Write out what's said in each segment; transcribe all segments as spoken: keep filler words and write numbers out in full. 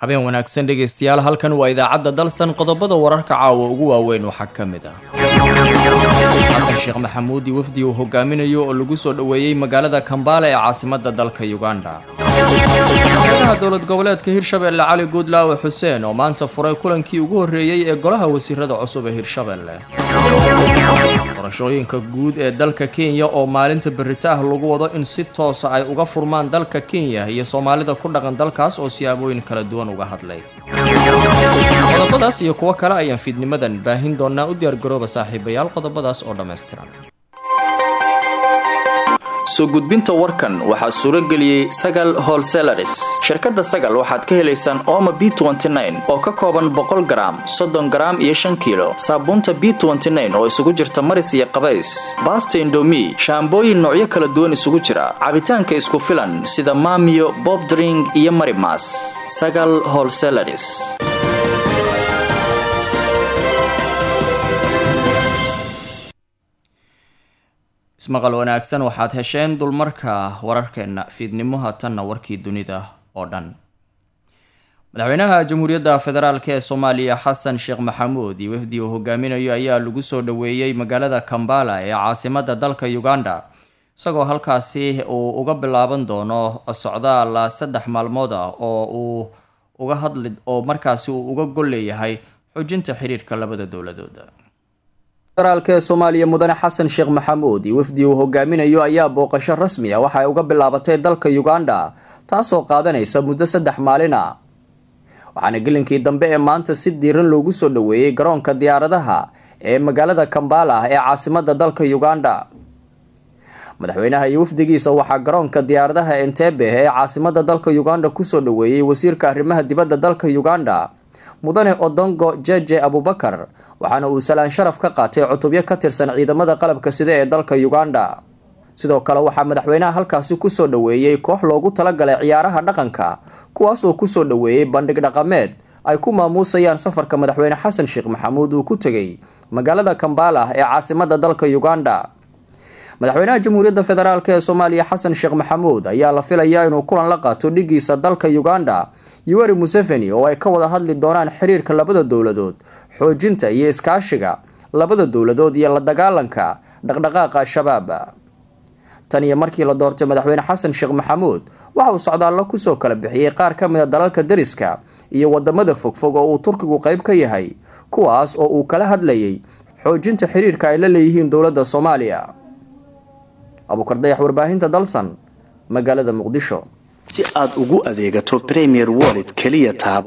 habeen wanaagsan dhegeystayaal halkan waa idaacadda dalsan qodobada wararka caawa ugu waaweyn waxaa ka mid ah xasan sheekh maxamuud iyo wafdi uu hogaaminayo oo lagu soo dhaweeyay magaalada Kampala ee caasimadda dalka Uganda madaxweynaha dowlad goboleedka Hirshabelle Cali Goodlaawe Xuseen oo maanta furay kulankii ugu horeeyay ee golaha wasiirada cusub ee Hirshabelle qorashooyinka guud ee dalka Kenya oo maalinta berita ah lagu wado in si toos ah ay uga furmaan dalka Kenya iyo Soomaalida ku dhaqan dalkaas oo siyaabooyin kala duwan uga hadlay qodobadaas iyo kuwa kale ayaan fiidnimadan baahin doonaa u diyaar garooba saaxiibayaal qodobadaas oo dhameystiran soo gudbinta warkan waxaa suuro geliyay Sagal Wholesalers shirkadda Sagal waxaad ka helaysaan Omo B twenty nine oo ka kooban boqol garaam soddon garaam iyo shan kiilo saabuunta B twenty nine oo isugu jirta maris iyo qabays basta indomie shaambooyin noocyo kala duwan isugu jira cabitaanka isku filan sida Maamiyo Bob Drink iyo Marimas Sagal Wholesalers ismaqal wanaagsan waxaad hesheen dulmarka wararkeena fiidnimo haatanna warkii dunida oo dhan madaxweynaha jamhuuriyadda federaalk ee Soomaaliya Xasan Sheekh Maxamuud iyo wafdi uu hogaaminayo ayaa lagu soo dhaweeyay magaalada Kampala ee caasimadda dalka Uganda isagoo halkaasi uu uga bilaaban doono socdaal saddex maalmood ah oo uu uga hadli oo markaasi uu uga gol leeyahay xoojinta xiriirka labada dowladood federaalka Soomaaliya mudane Xasan Sheekh Maxamuud iyo wafdi uu hogaaminayo ayaa booqasho rasmi ah waxa ay uga bilaabatay dalka Uganda taasoo qaadanaysa muddo saddex maalin ah waxaana gelinkii dambe ee maanta si diiran loogu soo dhaweeyay garoonka diyaaradaha ee magaalada Kampala ee caasimadda dalka Uganda madaxweynaha iyo wafdigiisa waxaa garoonka diyaaradaha Entebbe ee caasimadda dalka Uganda ku soo dhaweeyay wasiirka arrimaha dibadda dalka Uganda mudane Odongo Jeje Abubakar waxaana uu salaan sharaf ka qaatay cutubyo ka tirsan ciidamada qalabka sida ee dalka Uganda sidoo kale waxaa madaxweynaha halkaasi ku soo dhaweeyay koox loogu talagalay ciyaaraha dhaqanka kuwaas oo ku soo dhaweeyay bandhig dhaqameed ay ku maamuusayaan safarka madaxweyne Xasan Sheekh Maxamuud uu ku tagay magaalada Kampala ee caasimadda dalka Uganda madaxweynaha jamhuuriyadda federaalk ee Soomaaliya Xasan Sheekh Maxamuud ayaa la filayaa inuu kulan la qaato dhigiisa dalka Uganda Yoweri Museveni oo ay ka wada hadli doonaan xiriirka labada dowladood xoojinta iyo iskaashiga labada dowladood iyo la dagaalanka dhaqdhaqaaqa shabaab tan iyo markii la doortay madaxweyne Xasan Sheekh Maxamuud waxa uu socdaal ku soo kala bixiyay qaar ka mid ah dalalka dariska iyo wadamada fogfog oo uu Turkigu qayb ka yahay kuwaas oo uu kala hadlayay xoojinta xiriirka ay la leeyihiin dowladda Soomaaliya Abu Kardayax warbaahinta dalsan magaalada Muqdisho si aad ugu adeegato Premier Wallet kaliya taabo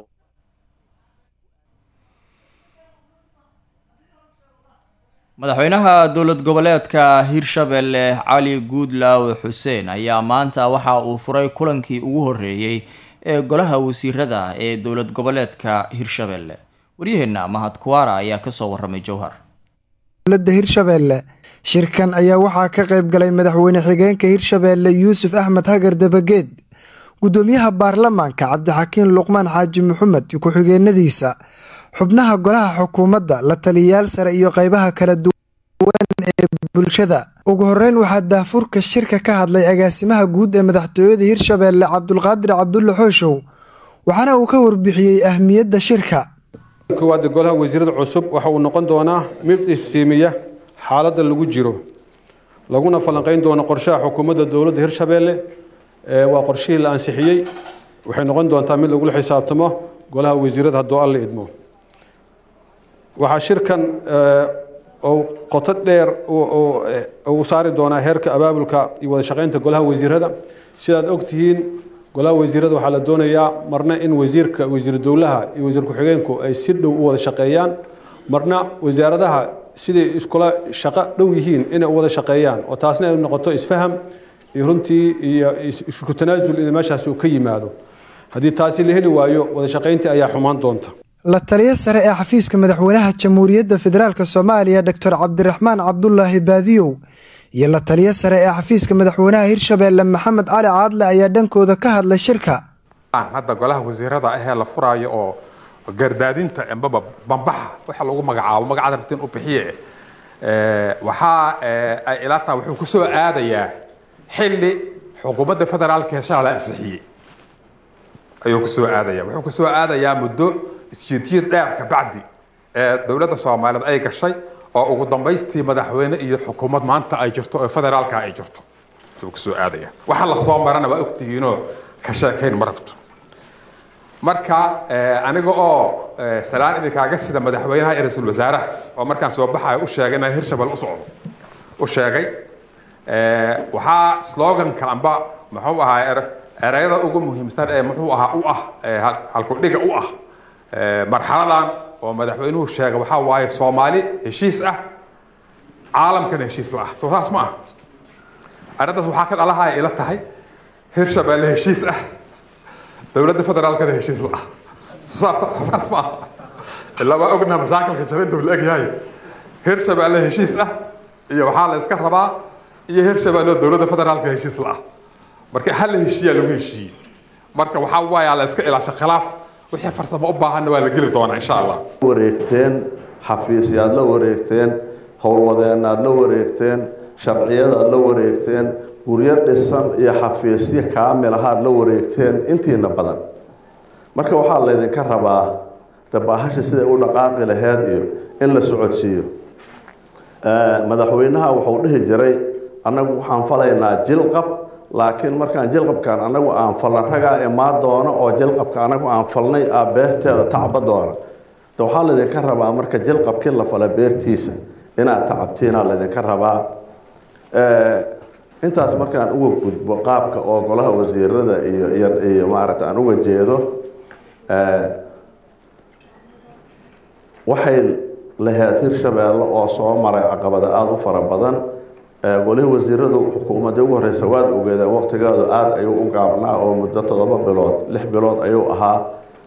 madaxweynaha dowlad goboleedka Hirshabelle Cali Goodlaawe Xuseen ayaa maanta waxa uu furay kulankii ugu horeeyay ee golaha wasiirada ee dowlad goboleedka Hirshabelle wariyaheena Mahad Kuwara ayaa ka soo waramay Jowhar dowladda Hirshabelle shirkan ayaa waxaa ka qayb galay madaxweyne xigeenka Hirshabelle Yuusuf Axmed Hagar Dabageed gudoomiyaha baarlamaanka Cabdixakiin Luqmaan Xaaji Maxamed ku xigeenadiisa xubnaha golaha xukuumadda la taliyayaal sare iyo qaybaha kala duwan ee bulshada ugu horeyn waxaa daafurka shirka ka hadlay agaasimaha guud ee madaxtooyada Hirshabelle Cabdulqaadir Cabdulle Xooshow waxaana uu ka warbixiyay ahmiyadda shirka kuwaad golaha wasiirada cusub waxa uu noqon doonaa mid iftiimiya xaaladda lagu jiro laguna falanqeyn doono qorshaha xukuumadda dowladda Hirshabelle ee waa qorshihii la ansixiyay waxay noqon doontaa mid lagu xisaabtamo golaha wasiirada haddii alla idmo waxa shirkan oo qoto dheer oo saari doona heerka abaabulka iyo wada shaqeynta golaha wasiirada sidaad ogtihiin golaha wasiirada waxa la doonayaa marna in wasiirka wasiir dowlaha iyo wasiir ku-xigeenku ay si dhow u wada shaqeeyaan marna wasaaradaha sidii iskula shaqo dhow yihiin inay wada shaqeeyaan oo taasna ay noqoto isfaham iyo runtii iyo isku tanaasul in meeshaas uu ka yimaado haddii taasi la heli waayo wada shaqeynta ayaa xumaan doonta la taliye sare ee xafiiska madaxweynaha jamhuuriyadda federaalka Soomaaliya Doctor Cabdiraxmaan Cabdullaahi Baadiyow iyo la taliye sare ee xafiiska madaxweynaha Hirshabelle Maxamed Cali Caadle ayaa dhankooda ka hadlay shirka hadda golaha wasiirada ah la furaayo oo gardaadinta embaba bambaxa waxa lagu magacaabo magaca rabtiin u bixiye ee waxa ay ilaata wuxuu ku soo aadayaa xilli xukuumadda federaalka Hirshabelle ansixiyay ayuu ku soo aadaya wuxuu ku soo aadayaa muddo isjiidjiid dheer ka bacdi ee dowladda Soomaaliyeed ay gashay oo ugu dambeystii madaxweyne iyo xukuumad maanta ay jirto oo federaalka ay jirto ayuu ku soo aadaya waxa la soo marana waa ogtihiinoo ka sheekayn marabto marka aniga oo salaan idinkaaga sida madaxweynaha iyo ra'iisul wasaaraha oo markaan soo baxay u sheegay in Hirshabelle u socdo u sheegay waxaa slogan kalamba muxuu ahaa erayada ugu muhiimsan ee muxuu ahaa u ah halku dhiga u ah marxaladan oo madaxweynuhu sheegay waxa waaye Soomaali heshiis ah caalamkana heshiis la ah soo taas ma ah arrintaas waxaa ka dhalahay ila tahay Hirshabelle heshiis ah dowladda federaalka heshiis la ah saas ma illa waa ognahay mashaakilka jira dowladda leeyahay Hirshabelle heshiis ah iyo waxa la iska rabaa iyo Hirshabelle dowladda federaalka heshiis la ah marka hal heshiiya lagu heshiiyay marka waxa waaye la iska ilaasha khilaaf wixii farsamo u baahan waa la geli doonaa insha Allah wareegteen xafiisyaad la wareegteen howlwadeenaad la wareegteen sharciyadaad la wareegteen guryo dhisan iyo xafiisyo kaamil ah la wareegteen intiina badan marka waxaa la idinka rabaa tabaahasha sida u dhaqaaqi lahayd iyo in la socodsiiyo madaxweynaha wuxuu dhihi jiray anagu waxaan falaynaa jilqab laakiin markaan jilqabkan anagu aan falan ragaa imaa doono oo jilqabka anagu aan falnay aa beerteeda tacba doona waxaa la idinka rabaa marka jilqabkii la fala beertiisa inaad tacabtiina la idinka rabaa intaas markaan uga gudbo qaabka oo golaha wasiirada iyo iyo maaragtay aan uga jeedo waxay lahayd Hirshabelle oo soo maray caqabado aad u fara badan golaha wasiiradu xukuumadda ugu horeysa waad ogeedeen waqtigeedu aad ayuu u gaabnaa oo muddo toddoba bilood lix bilood ayuu ahaa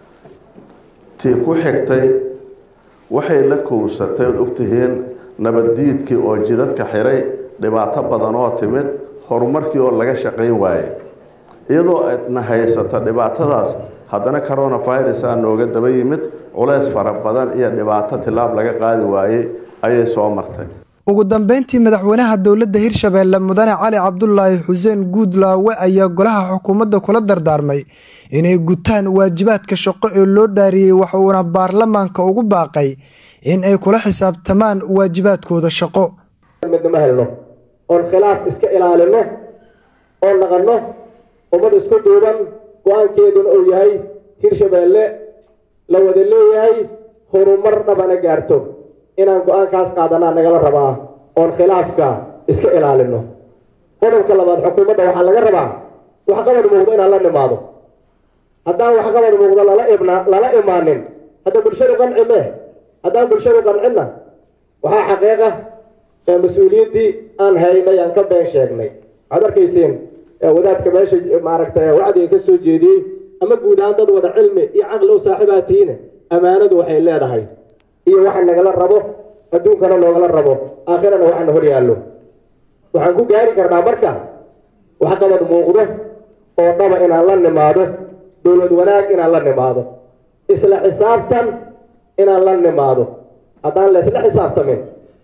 tii ku xigtay waxay la kowsatay ogtihiin nabaddiidkii oo jidadka xiray dhibaato badan oo timid horumarkii oo laga shaqayn waayay iyadoo aadna haysata dhibaatadaas haddana coronavirus aa nooga daba yimid culays fara badan iyo dhibaato tilaab laga qaadi waayey ayay soo martay ugu dambeyntii madaxweynaha dowladda Hirshabelle mudane Cali Cabdullaahi Xuseen Guudlaawe ayaa golaha xukuumadda kula dardaarmay inay gutaan waajibaadka shaqo ee loo dhaariyay waxa uuna baarlamaanka ugu baaqay in ay kula xisaabtamaan waajibaadkooda shaqo midnimo helno oo khilaaf iska ilaalino oo naqano ummad isku duuban go'aankeeduna uu yahay Hirshabelle la wada leeyahay horumar dhabana gaarto inaan go'aankaas qaadanaa nagala rabaa oo khilaafka iska ilaalino qodobka labaad xukuumadda waxaa laga rabaa wax qabad muuqdo inaan la nimaado haddaan wax qabad muuqdo lala ibna lala imaanin hadda bulshadu qancime haddaan bulshadu qancina waxaa xaqiiqa ee mas'uuliyiintii aan haynay aan ka been sheegnay waxaad arkayseen wadaadka meesha maaragtay wacdiga ka soo jeediyey ama guud ahaan dad wada cilmi iyo caqli u saaxiibaatiina amaanadu waxay leedahay iyo waxa nagala rabo adduunkana noogala rabo aakhirana waxana hor yaallo waxaan ku gaari karnaa marka wax qabad muuqdo oo dhaba inaan la nimaado dowlad wanaag inaan la nimaado isla xisaabtan inaan la nimaado haddaan la isla xisaabtamin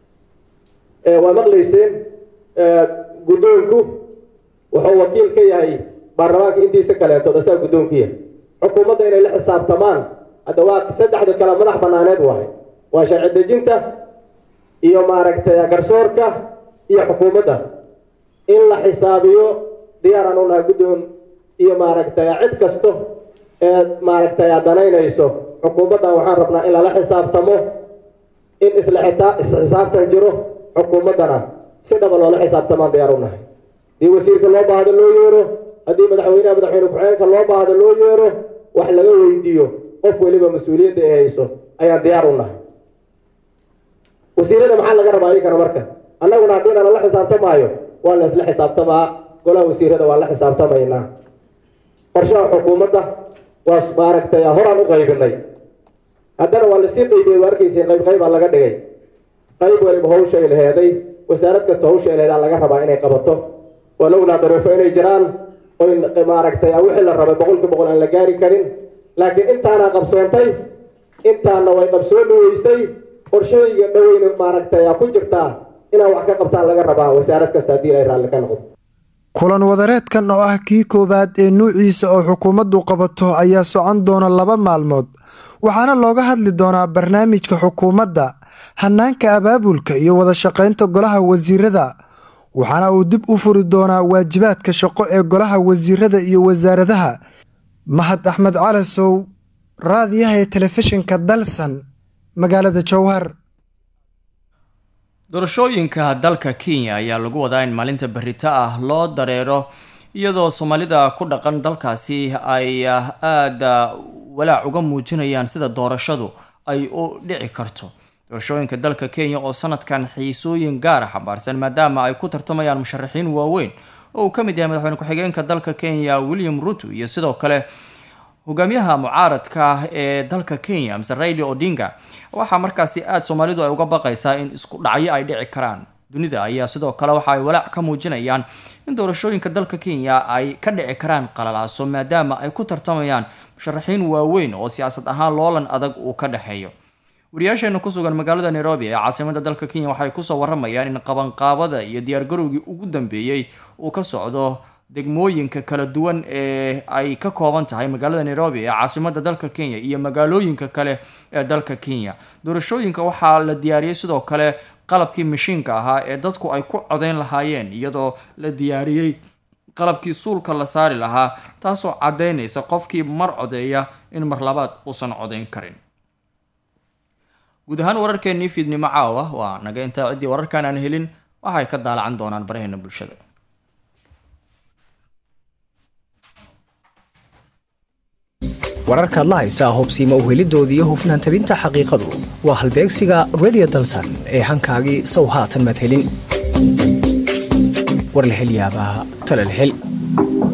waa maqlayseen guddoonku wuxuu wakiil ka yahay baarlamaanka intiisa kaleeto asaa guddoonkiya xukuumadda inay la xisaabtamaan hadda waa saddexda kale madax banaaneed wahay waa sharci dejinta iyo maaragtay garsoorka iyo xukuumadda in la xisaabiyo diyaaraan u nahay guddoon iyo maaragtay cid kasto ee maaragtay danaynayso xukuumadda waxaan rabnaa in lala xisaabtamo in isla xisaabtan jiro xukuumaddana si dhaba loola xisaabtamaan diyaar u nahay haddii wasiirka loo baahdo loo yeero haddii madaxweynaha madaxweyne ku-xigeenka loo baahdo loo yeero wax laga weydiiyo qof waliba mas-uuliyadda ay hayso ayaan diyaar u nahay wasiirada maxaa laga rabaa iyagana marka annaguna haddii nala xisaabtamaayo waa la isla xisaabtamaa golaha wasiirada waa la xisaabtamaynaa qorshaha xukuumadda waa maaragtay horaan u qaybinay haddana waa lasii qaybiyey waa arkayseen qayb qaybaa laga dhigay qayb waliba hawshay laheeday wasaarad kasta hawshay laheedaa laga rabaa inay qabato walowlaa daruufo inay jiraan oy maaragtay wixii la rabay boqolki boqol aan la gaari karin laakiin intaana qabsoontay intaana way qabsooni weysay qorshooyinka dhaweyna maaragtay ku jirtaa inaan wax ka qabtaan laga rabaa wasaarad kasta haddii ay raalli ka noqdo kulan wadareedkan oo ah kii koowaad ee nuuciisa oo xukuumaddu qabato ayaa socon doona laba maalmood waxaana looga hadli doonaa barnaamijka xukuumadda hanaanka abaabulka iyo wada shaqaynta golaha wasiirada waxaana uu dib u furi doonaa waajibaadka shaqo ee golaha wasiirada iyo wasaaradaha. Mahad Axmed Calasow, raadiyaha ee telefishinka Dalsan, magaalada Jowhar. doorashooyinka dalka Kenya ayaa lagu wadaa in maalinta berrito ah loo dareero iyadoo Soomaalida ku dhaqan dalkaasi ay aad walaac uga muujinayaan sida doorashadu ay u dhici karto. doorashooyinka dalka Kenya oo sanadkan xiisooyin gaar ah xambaarsan maadaama ay ku tartamayaan musharaxiin waaweyn oo ka mid yahay madaxweyne ku-xigeenka dalka Kenya William Ruto iyo sidoo kale hogaamiyaha mucaaradka ee dalka Kenya Mr Raila Odinga. waxaa markaasi aad Soomaalidu ay uga baqaysaa in isku dhacyo ay dhici karaan. dunida ayaa sidoo kale waxa ay walaac ka muujinayaan in doorashooyinka dalka Kenya ay ka dhici karaan qalalaaso maadaama ay ku tartamayaan musharaxiin waaweyn oo siyaasad ahaan loolan adag uu ka dhaxeeyo. wariyaasheena ku sugan magaalada Nairobi ee caasimadda dalka Kenya waxay ku soo waramayaan in qabanqaabada iyo diyaar garowgii ugu dambeeyay uu ka socdo degmooyinka kala duwan ee ay ka kooban tahay magaalada Nairobi ee caasimadda dalka Kenya iyo magaalooyinka kale ee dalka Kenya. doorashooyinka waxaa la diyaariyay sidoo kale qalabkii mashiinka ahaa ee dadku ay ku codeyn lahaayeen iyadoo la diyaariyay qalabkii suulka la saari lahaa taasoo cadeynaysa qofkii mar codeeya in mar labaad uusan codeyn karin. guud ahaan wararkeennii fiidnimo caawa waa naga intaa ciddii wararkan aan helin waxay ka daalacan doonaan baraheena bulshada. wararkaad la haysaa hubsiimo uhelidoodii iyo hufnaan tabinta xaqiiqadu waa halbeegsiga Radio Dalsan ee hankaagii sow haatan maad helin war la hel yaabaa tala la hel